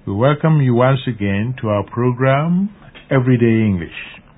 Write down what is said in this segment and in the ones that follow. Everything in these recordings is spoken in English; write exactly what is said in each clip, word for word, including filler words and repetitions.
We welcome you once again to our program, Everyday English.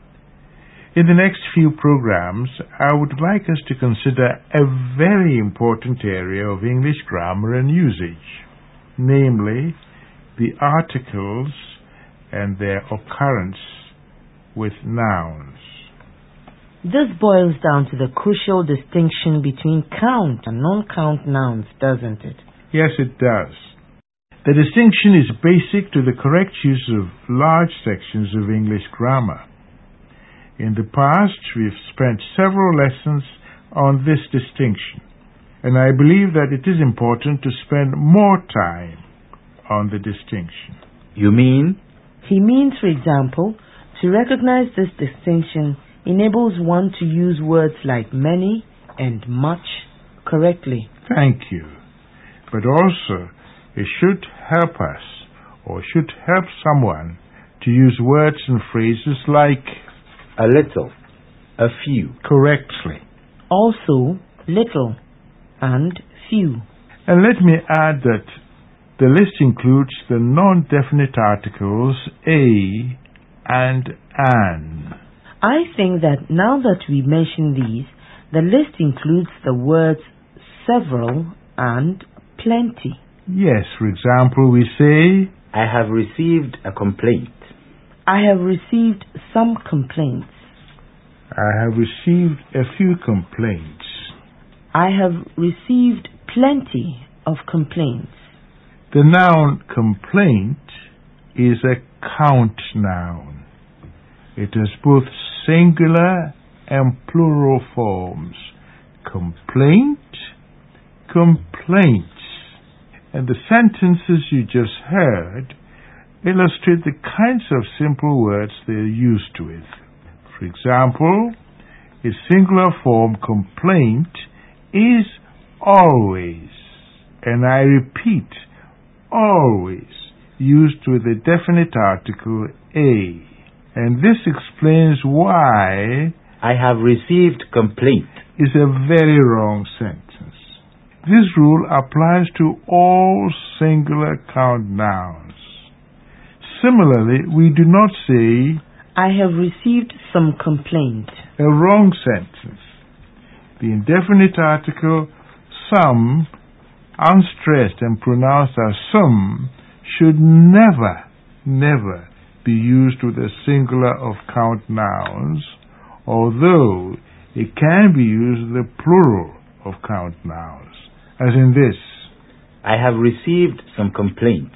In the next few programs, I would like us to consider a very important area of English grammar and usage, namely the articles and their occurrence with nouns. This boils down to the crucial distinction between count and non-count nouns, doesn't it? Yes, it does. The distinction is basic to the correct use of large sections of English grammar. In the past, we've spent several lessons on this distinction, and I believe that it is important to spend more time on the distinction. You mean? He means, for example, to recognize this distinction enables one to use words like many and much correctly. Thank you. But also, it should help us, or should help someone, to use words and phrases like a little, a few, correctly. Also, little and few. And let me add that the list includes the non-definite articles a and an. I think that now that we mention these, the list includes the words several and plenty. Yes, for example, we say, I have received a complaint. I have received some complaints. I have received a few complaints. I have received plenty of complaints. The noun complaint is a count noun. It has both singular and plural forms. Complaint, complaints. And the sentences you just heard illustrate the kinds of simple words they are used with. For example, its singular form complaint is always, and I repeat, always, used with a definite article a. And this explains why I have received complaint is a very wrong sentence. This rule applies to all singular count nouns. Similarly, we do not say, I have received some complaint. A wrong sentence. The indefinite article some, unstressed and pronounced as some, should never, never be used with a singular of count nouns, although it can be used with a plural of count nouns. As in this, I have received some complaints.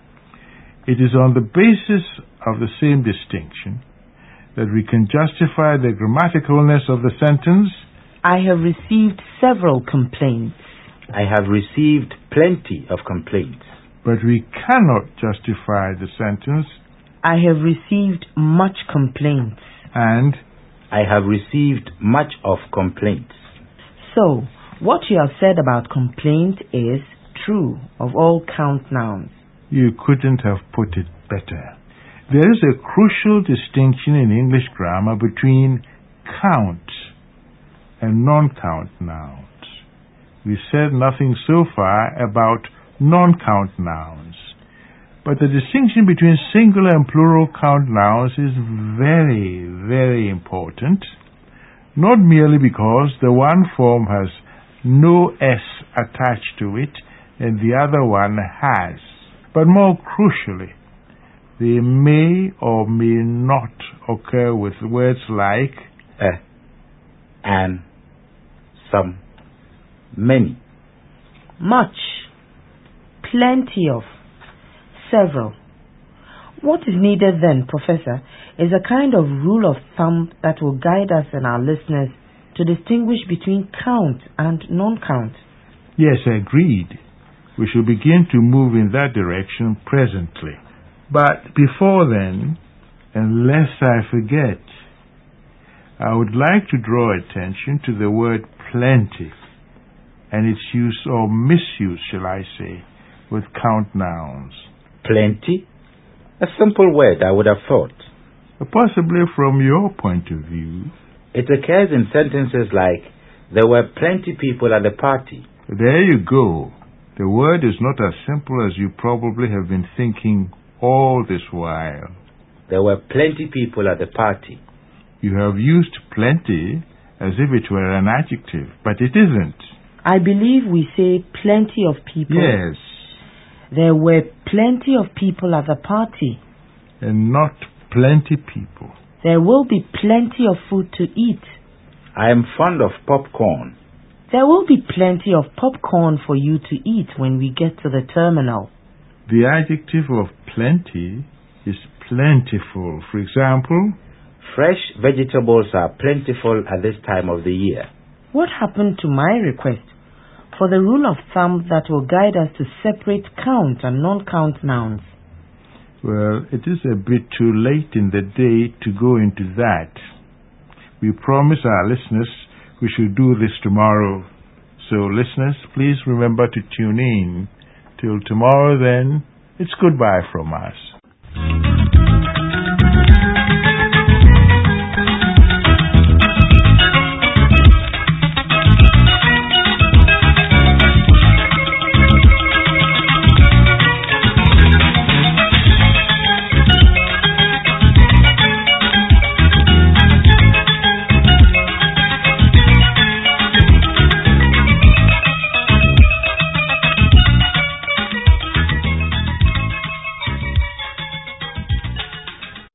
It is on the basis of the same distinction that we can justify the grammaticalness of the sentence, I have received several complaints. I have received plenty of complaints. But we cannot justify the sentence, I have received much complaints. And I have received much of complaints. So, what you have said about complaint is true of all count nouns. You couldn't have put it better. There is a crucial distinction in English grammar between count and non-count nouns. We said nothing so far about non-count nouns. But the distinction between singular and plural count nouns is very, very important, not merely because the one form has no S attached to it and the other one has, but more crucially, they may or may not occur with words like a, an, some, many, much, plenty of, several. What is needed then, Professor, is a kind of rule of thumb that will guide us and our listeners to distinguish between count and non-count. Yes, agreed. We shall begin to move in that direction presently. But before then, and lest I forget, I would like to draw attention to the word plenty and its use or misuse, shall I say, with count nouns. Plenty? A simple word, I would have thought. Possibly from your point of view. It occurs in sentences like, there were plenty people at the party. There you go. The word is not as simple as you probably have been thinking all this while. There were plenty people at the party. You have used plenty as if it were an adjective, but it isn't. I believe we say plenty of people. Yes. There were plenty of people at the party. And not plenty people. There will be plenty of food to eat. I am fond of popcorn. There will be plenty of popcorn for you to eat when we get to the terminal. The adjective of plenty is plentiful. For example, fresh vegetables are plentiful at this time of the year. What happened to my request for the rule of thumb that will guide us to separate count and non-count nouns? Well, it is a bit too late in the day to go into that. We promise our listeners we should do this tomorrow. So, listeners, please remember to tune in. Till tomorrow, then, it's goodbye from us.